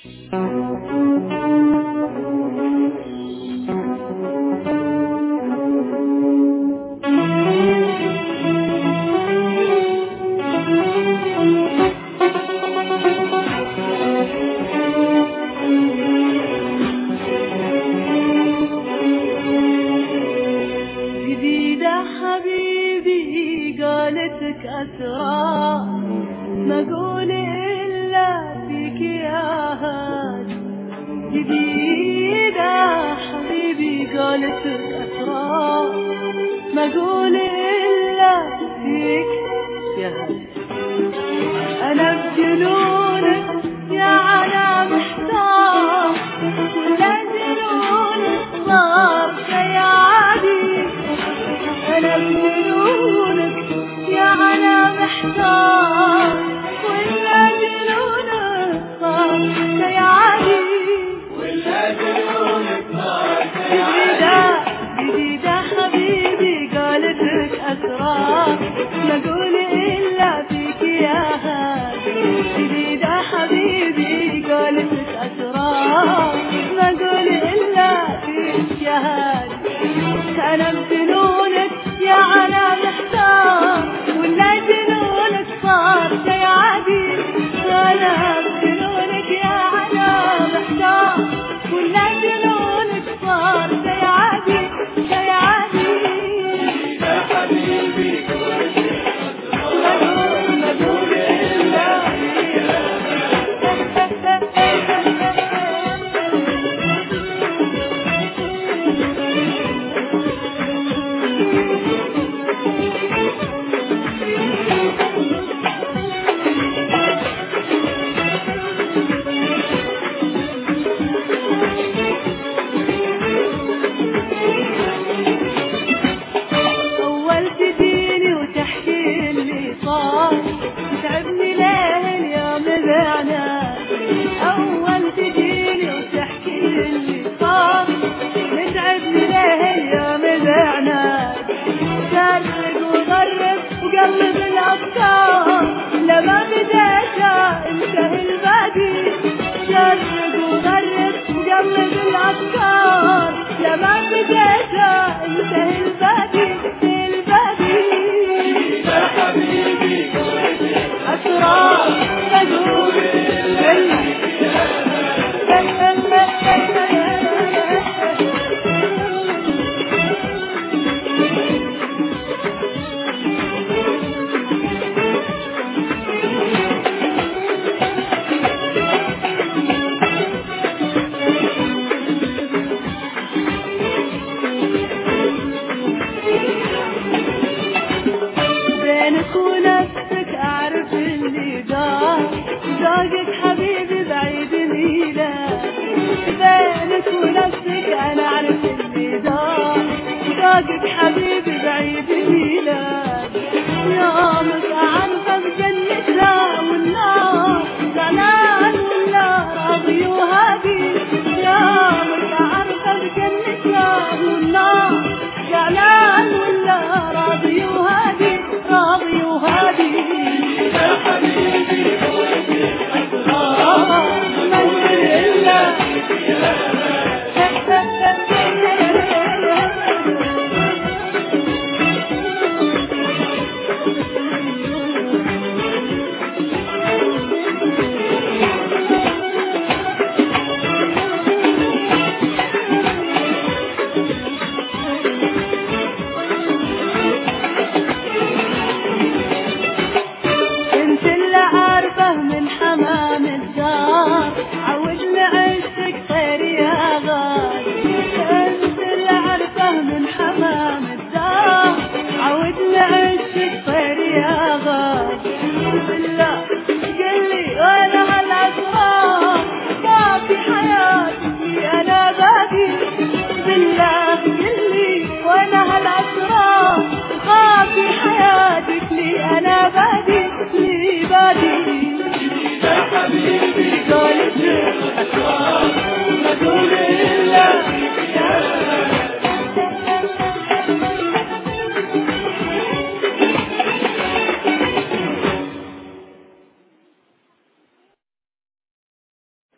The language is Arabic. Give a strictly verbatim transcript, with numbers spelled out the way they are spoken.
حبيبي قالتك أسرار ما أقول إلا فيك يا هادي. جديدة حبيبي قالتك أسرار ما أقول إلا فيك يا هادي. أنا بجنونك يا على محتار ولا جنونك صار شي عادي. أنا بجنونك يا على محتار ولا جنونك صار شي عادي. ولا جنونك صار شي عادي. جديدة حبيبي قالتك أسرار ما أقول إلا فيك يا هادي. جديدة حبيبي قالتك أسرار ما أقول إلا فيك يا هادي. أنا بجنونك يا على محتار ولا جنونك صار شي عادي. أنا بجنونك يا على محتار ولا جنونك صار شي عادي شي عادي. يا حبيبي قولتك أسرار ما أقول إلا فيك يا تعبني ليه اليوم بعناك. أول تجيني وتحكي اللي صار متعبني ليه اليوم بعناك. شرق وغرب وقلب الأفكار لما بديت انتهي الباقي. شرق وغرب وقلب الأفكار لما بديت انتهي الباقي الباقي. يا حبيبي قولتك أسرار مجهول إلا بينك ونفسك أعرف اللي دار ذوقك حبيبي بعيد ميلاد. بينك ونفسك أنا أعرف اللي دار ذوقك حبيبي بعيد ميلاد. يومك أعنفه بجنة والنار